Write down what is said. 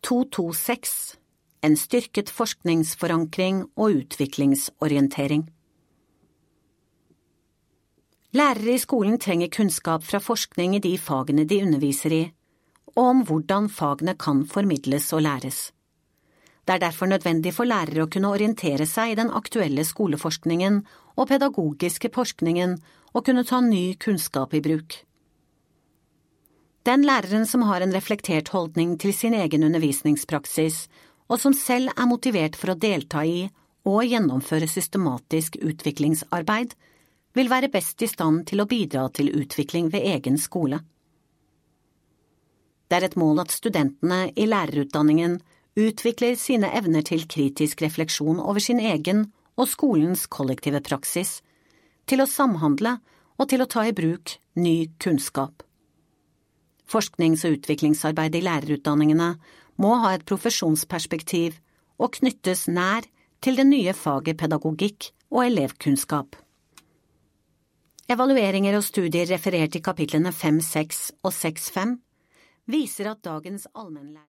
226 En styrket forskningsforankring og utviklingsorientering. Lærere i skolen trenger kunnskap fra forskning i de fagene de underviser i, og om hvordan fagene kan formidles og læres. Det er derfor nødvendig for lærere å kunne orientere seg i den aktuelle skoleforskningen og pedagogiske forskningen og kunne ta ny kunnskap i bruk. Den læreren som har en reflektert holdning til sin egen undervisningspraksis, og som selv er motivert for å delta i og gjennomføre systematisk utviklingsarbeid, vil være best i stand til å bidra til utvikling ved egen skole. Det er et mål at studentene i lærerutdanningen utvikler sine evner til kritisk refleksjon over sin egen og skolens kollektive praksis, til å samhandle og til å ta i bruk ny kunnskap. Forsknings- og utviklingsarbeid i lærerutdanningene må ha et profesjonsperspektiv og knyttes nær til det nye faget pedagogikk og elevkunnskap. Evalueringer og studier referert i kapitlene 5.6 og 6.5 viser at dagens allmennlærer